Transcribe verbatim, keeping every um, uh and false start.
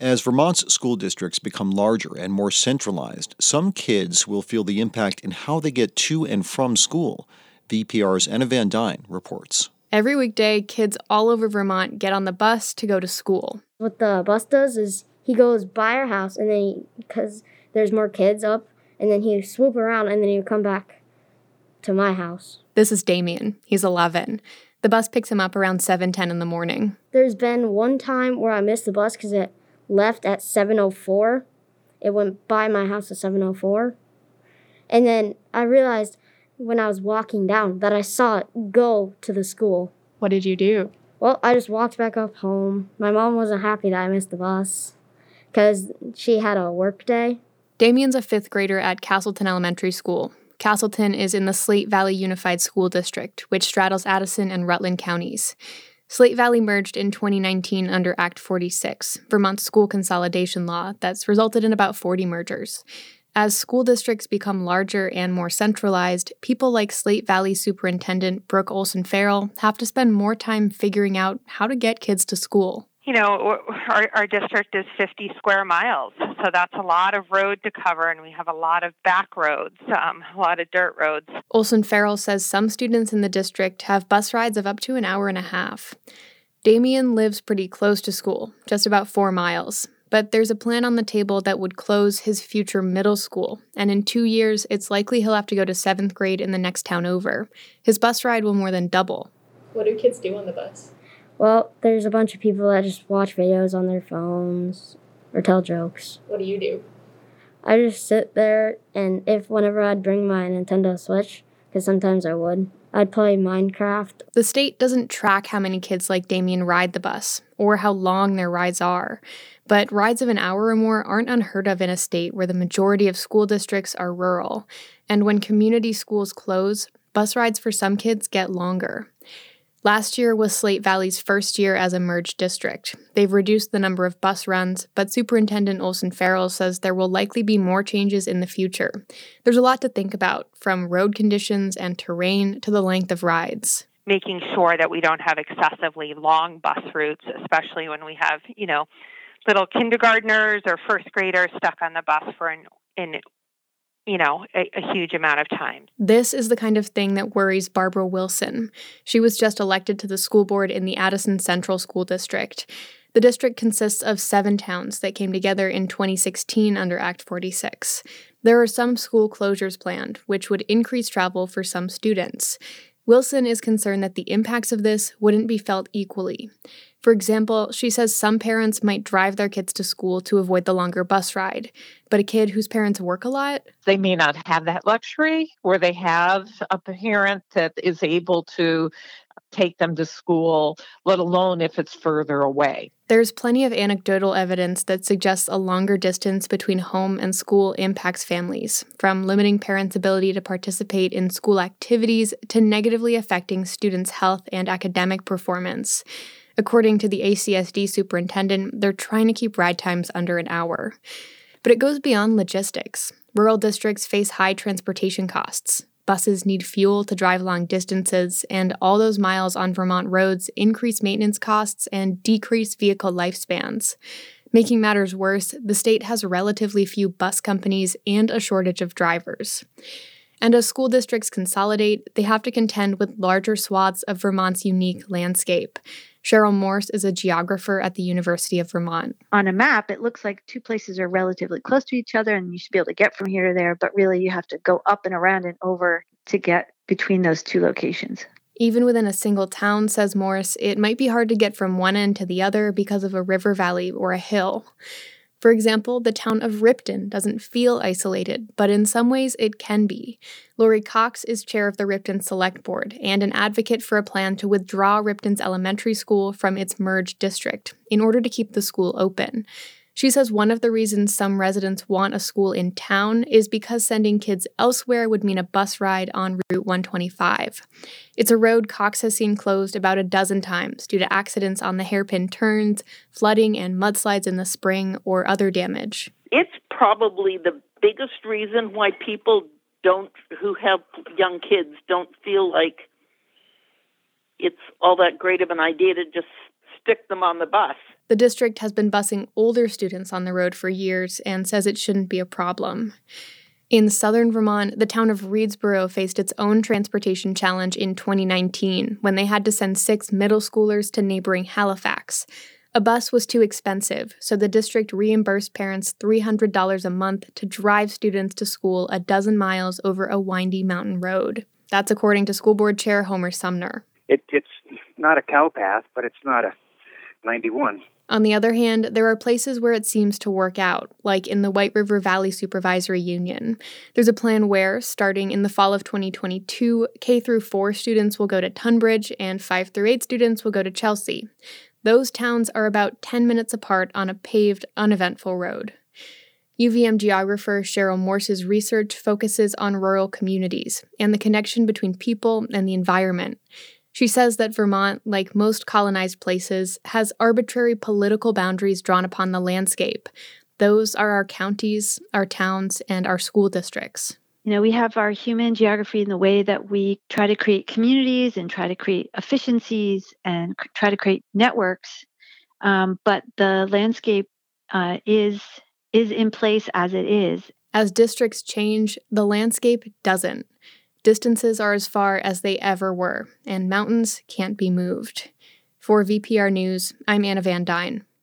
As Vermont's school districts become larger and more centralized, some kids will feel the impact in how they get to and from school. V P R's Anna Van Dyne reports. Every weekday, kids all over Vermont get on the bus to go to school. What the bus does is he goes by our house, and then because there's more kids up, and then he swoop around, and then he would come back to my house. This is Damien. He's eleven. The bus picks him up around seven ten in the morning. There's been one time where I missed the bus because it left at seven oh four. It went by my house at seven oh four. And then I realized when I was walking down that I saw it go to the school. What did you do? Well, I just walked back up home. My mom wasn't happy that I missed the bus because she had a work day. Damien's a fifth grader at Castleton Elementary School. Castleton is in the Slate Valley Unified School District, which straddles Addison and Rutland counties. Slate Valley merged in twenty nineteen under Act forty-six, Vermont's school consolidation law that's resulted in about forty mergers. As school districts become larger and more centralized, people like Slate Valley Superintendent Brooke Olson Farrell have to spend more time figuring out how to get kids to school. You know, our, our district is fifty square miles, so that's a lot of road to cover, and we have a lot of back roads, um, a lot of dirt roads. Olson Farrell says some students in the district have bus rides of up to an hour and a half. Damien lives pretty close to school, just about four miles. But there's a plan on the table that would close his future middle school, and in two years, it's likely he'll have to go to seventh grade in the next town over. His bus ride will more than double. What do kids do on the bus? Well, there's a bunch of people that just watch videos on their phones or tell jokes. What do you do? I just sit there, and if whenever I'd bring my Nintendo Switch, because sometimes I would, I'd play Minecraft. The state doesn't track how many kids like Damien ride the bus, or how long their rides are. But rides of an hour or more aren't unheard of in a state where the majority of school districts are rural. And when community schools close, bus rides for some kids get longer. Last year was Slate Valley's first year as a merged district. They've reduced the number of bus runs, but Superintendent Olson Farrell says there will likely be more changes in the future. There's a lot to think about, from road conditions and terrain to the length of rides. Making sure that we don't have excessively long bus routes, especially when we have, you know, little kindergartners or first graders stuck on the bus for an, an you know, a, a huge amount of time. This is the kind of thing that worries Barbara Wilson. She was just elected to the school board in the Addison Central School District. The district consists of seven towns that came together in twenty sixteen under Act forty-six. There are some school closures planned, which would increase travel for some students. Wilson is concerned that the impacts of this wouldn't be felt equally. For example, she says some parents might drive their kids to school to avoid the longer bus ride, but a kid whose parents work a lot, they may not have that luxury, or they have a parent that is able to take them to school, let alone if it's further away. There's plenty of anecdotal evidence that suggests a longer distance between home and school impacts families, from limiting parents' ability to participate in school activities to negatively affecting students' health and academic performance. According to the A C S D superintendent, they're trying to keep ride times under an hour. But it goes beyond logistics. Rural districts face high transportation costs. Buses need fuel to drive long distances, and all those miles on Vermont roads increase maintenance costs and decrease vehicle lifespans. Making matters worse, the state has relatively few bus companies and a shortage of drivers. And as school districts consolidate, they have to contend with larger swaths of Vermont's unique landscape. Cheryl Morse is a geographer at the University of Vermont. On a map, it looks like two places are relatively close to each other and you should be able to get from here to there, but really you have to go up and around and over to get between those two locations. Even within a single town, says Morse, it might be hard to get from one end to the other because of a river valley or a hill. For example, the town of Ripton doesn't feel isolated, but in some ways it can be. Lori Cox is chair of the Ripton Select Board and an advocate for a plan to withdraw Ripton's elementary school from its merged district in order to keep the school open. She says one of the reasons some residents want a school in town is because sending kids elsewhere would mean a bus ride on Route one twenty-five. It's a road Cox has seen closed about a dozen times due to accidents on the hairpin turns, flooding and mudslides in the spring, or other damage. It's probably the biggest reason why people don't, who have young kids, don't feel like it's all that great of an idea to just stick them on the bus. The district has been busing older students on the road for years and says it shouldn't be a problem. In southern Vermont, the town of Reedsboro faced its own transportation challenge in twenty nineteen when they had to send six middle schoolers to neighboring Halifax. A bus was too expensive, so the district reimbursed parents three hundred dollars a month to drive students to school a dozen miles over a windy mountain road. That's according to School Board Chair Homer Sumner. It, it's not a cow path, but it's not a ninety-one. On the other hand, there are places where it seems to work out, like in the White River Valley Supervisory Union. There's a plan where, starting in the fall of twenty twenty-two, K through four students will go to Tunbridge and five through eight students will go to Chelsea. Those towns are about ten minutes apart on a paved, uneventful road. U V M geographer Cheryl Morse's research focuses on rural communities and the connection between people and the environment. She says that Vermont, like most colonized places, has arbitrary political boundaries drawn upon the landscape. Those are our counties, our towns, and our school districts. You know, we have our human geography in the way that we try to create communities and try to create efficiencies and c- try to create networks. Um, but the landscape uh, is is in place as it is. As districts change, the landscape doesn't. Distances are as far as they ever were, and mountains can't be moved. For V P R News, I'm Anna Van Dyne.